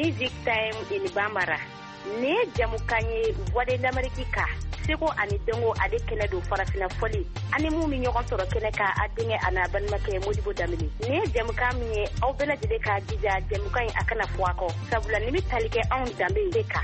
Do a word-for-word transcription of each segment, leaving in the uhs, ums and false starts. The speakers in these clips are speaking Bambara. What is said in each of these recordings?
Music Time in Bambara. Ne jamukanye Voix de l'Amérique ka. Seko ani dengo ade kene do farafina foli. Ani mu mi ñogon soro kene ka adenge ana banmake Modibo Damini. Ne jamuka mi aw bela jide ka jija jamuka akana fuako. Sabula nimi talike on dambe deka.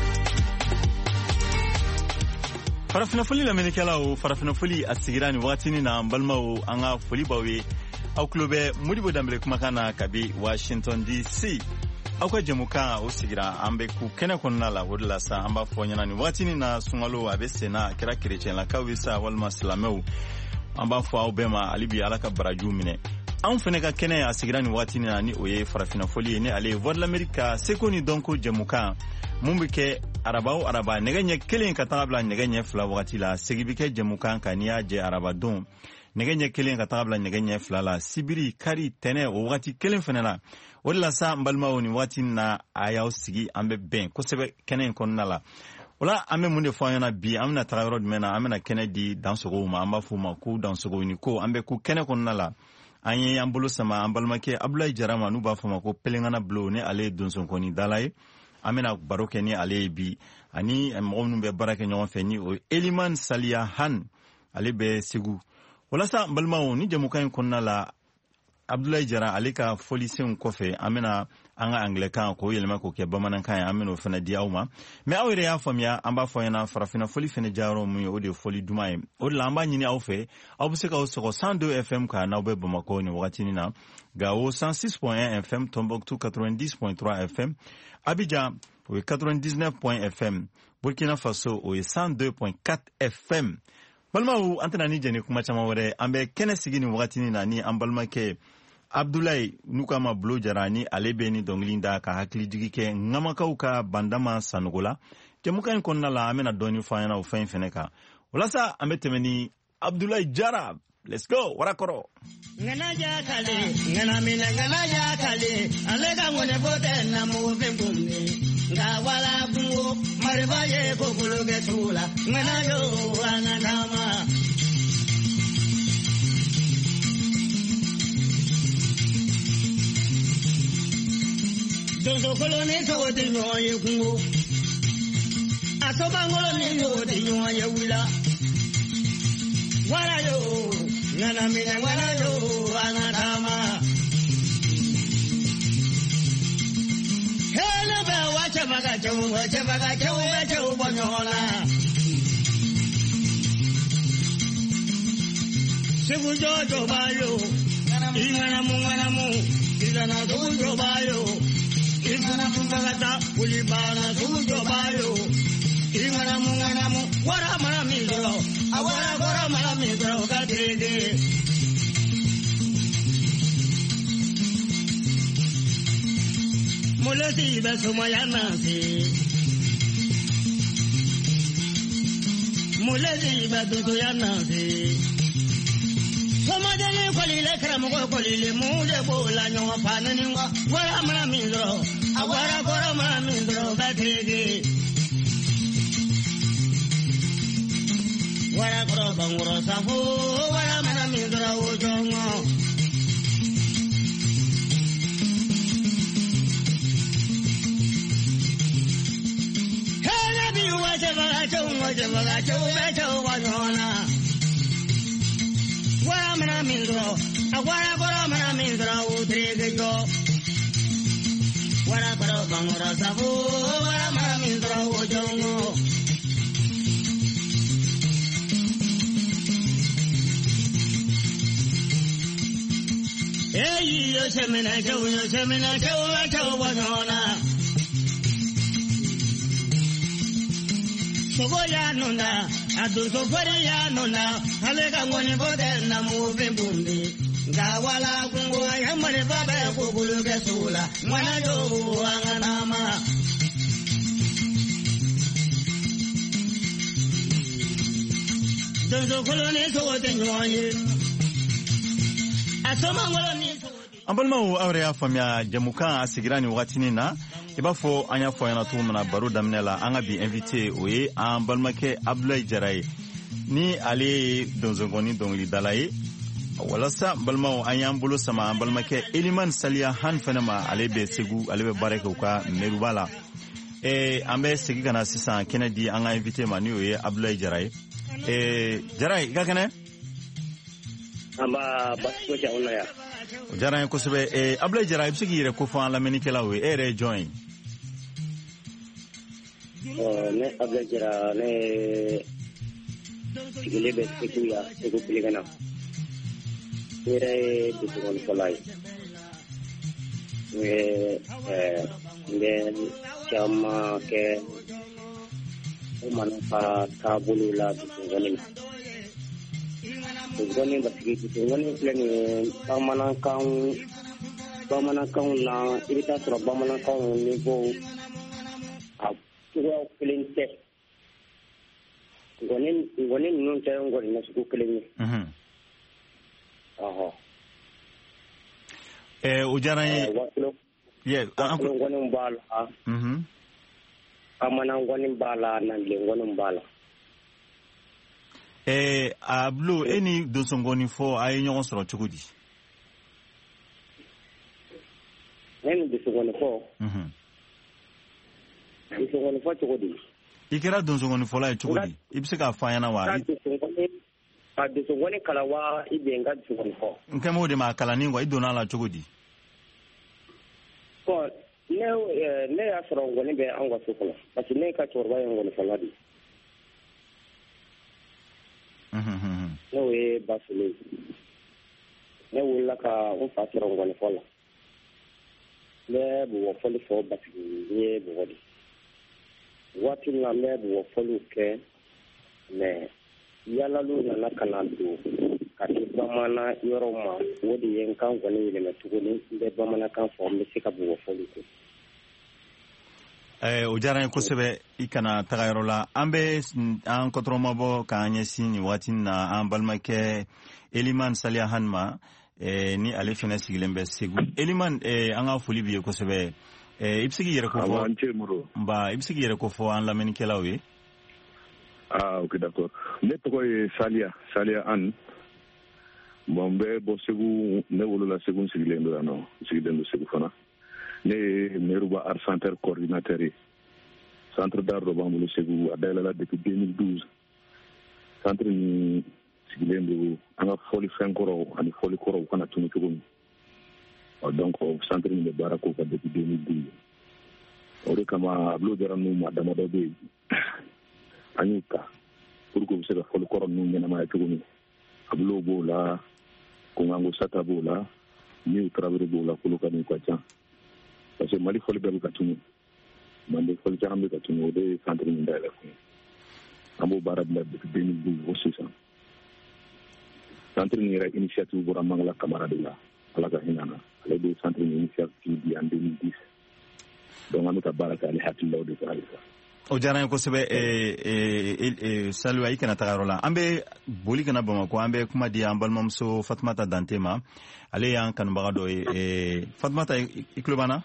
Farafina foli la menikela o farafina foli asigirani watini na mbalma o anga foli bawe au klobe Modibo Dambe kuma kana kabi Washington D C. Akwa jamuka o sigira ambe ku kene konna la wodla sa amba fonyana ni watini na sungalo abese na kira kirechen la kawisa walma slameu amba fo au bema alibi alaka baraju mine an fene ka kene asigirani watini na ni oye farafina foli ni ale vodla amerika sekoni donko jamuka mumbike arabaw araba neganye kelen ka tabla neganye fla wakati la segibike jamuka kaniya je araba don neganye kelen ka tabla neganye fla la sibiri kari tene o wakati kelen fene la wala sa mbalma woni wati na ayaw sigi ambe ben ko sebe kenen kon nala wala ambe munde fo yana bi amna trawrod mena amna kenedi dans sogo ma amba fu ma ku dans sogo ni ko ambe ku kenen kon nala anye ambulo sama ambalma ke Abdoulaye Jarama nu ba fama ko pelengana blo ne ale donson koni dalay amena baroke ni ale bi ani mo be barake nyon feni o Eliman Salia Han ale be sigu wala sa mbalma woni jamukan kon nala Abdoulaye Jara alika folisiyon kofe amena anga Anglican ko yelma ko ke bamanan kan ameno fana diawma me awere ya famia amba foyana farafina foli fene jaro mu o de foli dumay o lamba nyini awfe abuseka o soko cent deux F M ka na obe Bamako ni wakati ni na gawo cent six point un F M Tombouctou quatre-vingt-dix point trois F M Abidjan o quatre-vingt-dix-neuf point F M Burkina Faso o cent deux point quatre F M balma u antana ni jeni kuma chama wore ambe kene sigini wakati ni na ni ambalma ke Abdoulaye Nukama Blo Jarani alebeni donglinda ka hakili jigike ngamakauka bandama sanugola kemuka konna la amena doni fayana u fen feneka ulasa ametemeni Abdoulaye Jara. Let's go warakoro ngana ja kale ngana mina ngana ja kale alega ngone bote na mu vembumni ngawala kungo maribaye ko kuluge tula ngana yo anadama Dozo koloni to de nyoye kungo Asoba ngoloni yo de nyoye wila Wala yo ngana mina wala yo anadama Hele ba wacha baga jawu wacha baga jawu wacha bonyola Sebu jojo bayo ingana mu ngana mu ingana jojo bayo Ingana mungata ulibana sujo bayo Ingana mungana mu wara mara mindro awara gora mara mindro kadege Mulati basumayana si Mulati baduyana si Somajale kolile kramu kolile mule bola nyo panani wara mara mindro awara gora mara mindro kadege Wara gora bangoro safu wara mara mindro ojongo Hele bi waje baga chongo waje baga chongo chongo wanyona Wara mara mindro awara gora mara mindro udrege jo Wara gora bangoro safu wara mara mindro ojongo Hey, yo se me na chau, yo se me na chau, la chau bonona. Sogo ya nona, adu sofere ya nona, alega ngoni bote na muve bumbi. Gawala kungu ya mare baba kugulu kesula, mwana yo anganama. Dozo koloni sogo tenyoye. Ambalma awre ya famia jamuka asigirani wakati na ibafo anya fo yana tumana baro damnela anga bi invité oye ambalma ke Abdoulaye Jara ni ale donzongoni dongli dalaye walasa balmaw an y'an bolo sama an balimakɛ Eliman Saliya Han fɛnɛ ma ale bɛ Segu ale bɛ baara kɛ u ka mairie la eh an bɛ segin kana sisan kɛnɛ di an ka invité ma ni o ye Abdoulaye Jara ye eh Jara i ka kɛnɛ amba basko jawna ya Jara ye kosɛbɛ eh Abdoulaye Jara i bɛ se k'i yɛrɛ ko fɔ an lamɛnnikɛlaw ye e yɛrɛ ye jɔn ye ɔ ne Abdoulaye Jara ne sigile bɛ Segu ya Segu Biligana Ere dusukon folay we eh ngeen chama ke manfa tabulu la dusukon dusukon batigi dusukon pleni pamanan kan pamanan kan na irita sura pamanan kan ni bo a tuwa plente ngonen ngonen non tayo ngonen na suku pleni mhm Aha. Eh ujara yeah, anko ngonin bala. Mhm. Amana ngonin bala nan le ngonin bala. Eh ablu eni do songoni fo ay ñogon soro cugudi. Eni do songoni fo. Mhm. Do songoni fo cugudi. Ikira do songoni fo la cugudi. Ibse ka fayana wa. A dusu wani kalawa ibe nga dusu wani ko. Nke mo de ma kala ni ngwa idona la chogodi. Ko ne ne ya soro ngoni be angwa sukulo. Basi ne ka chorwa ngoni saladi. Mhm mhm. Ne we basule. Ne wala ka on fa soro ngoni fola. Ne bu foli fo basi ye bu wodi. Wati na me bu foli ke ne yala lu na kana do kati bamana yoro ma wodi yen kan woni le tuguni be bamana kan fo me sika bu folu ko eh o jara ko sebe ikana tagayro la ambe an kotroma bo ka anyesi ni watin na an balmake Eliman Saliya Hanma eh ni ale fena sigilembe Segu Eliman eh an ga foli biye ko sebe eh ibsigi yere ko fo ba ibsigi yere ko fo an lameni kelawe. Ah, ok, d'accord. Ne toko e Saliya, Saliya Han. Bon, be bo Segu, ne wolo la Segu sigilendo ya no, sigilendo Segu fana. Ne meruba art center coordinateur. Centre d'art do bambulu Segu adela la depuis deux mille douze. Centre ni sigilendo anga foli fenkoro, ani foli koro kana tunu tugum. Donc centre ni be barako ka depuis deux mille douze. Ore kama ablo deranu madama do be. Anyuka pour que vous se fasse le corps nous n'en a pas eu ablo bola kungango sata bola ni travailler bola pour le cas ni quoi tiens parce que mali faut le bel katunu mali faut le jambe katunu de centre ni ndala ko ambo barab la depuis deux mille douze aussi ça centre ni ra initiative pour amangla camarade ala ka hinana ala de centre ni initiative di en deux mille dix donc on a baraka ali hatillo de ça o jara ko sebe e e e salu ay kana tagarola ambe boli kana Bamako ambe kuma di ambalmamso Fatmata Dantema ale yan kan bagado e Fatmata iklubana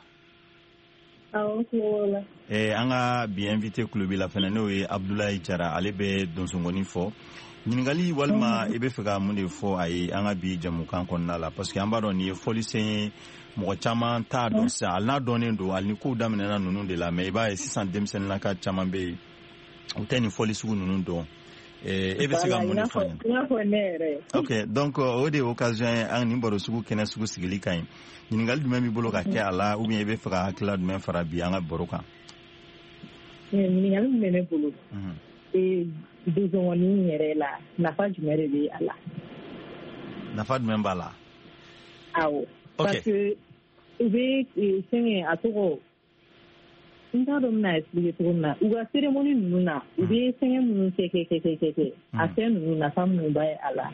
aw wala e anga bi invité klubi la fena no e Abdoulaye Jara ale be donsongoni fo ningali walma e be fega munde fo ay anga bi jamu kan konna la parce que ambaro ni folicien mo chama ta don sa alna donen do alni ko damena nunu de la mais ba six cents demsen la ka chama be uteni folisu nunu do eh e be siga mun fo OK donc au de occasion an ni baro sugu kena sugu sigili kay ningal du memi bolo ka ke ala ou bien e be fera hakla du men fara bi anga boroka ningal meme bolo e deux ans ni yere la na fa du mere bi ala na fa du men bala awo OK parce que ube senge atoko nta do na explique to na uga ceremony nunu na ube senge nunu ke ke ke ke ke asen nunu na fam nu bai ala.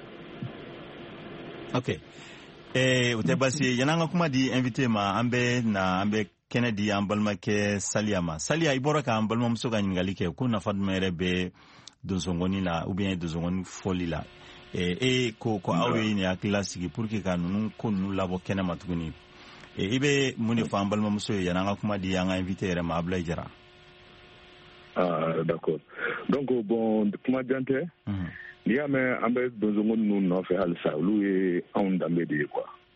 OK eh ute basi yananga kuma di invité ma ambe na ambe Kennedy ambalma ke Saliya ma Saliya ibora ka ambalma musoga ngali ke ko na fadma rebe donsongoni la ou bien donsongoni foli la e e ko ko awe ni akila sigi pour que kanunu ko nu labo kena matuguni e ibe muni fa ambalma muso yananga kuma di yanga invité re ma Abdoulaye Jara. Ah, d'accord. Donc, bon, kuma jan tɛ n'i y'a mɛn an bɛ donsoŋo ninnu nɔfɛ halisa olu ye anw danbe de ye quoi.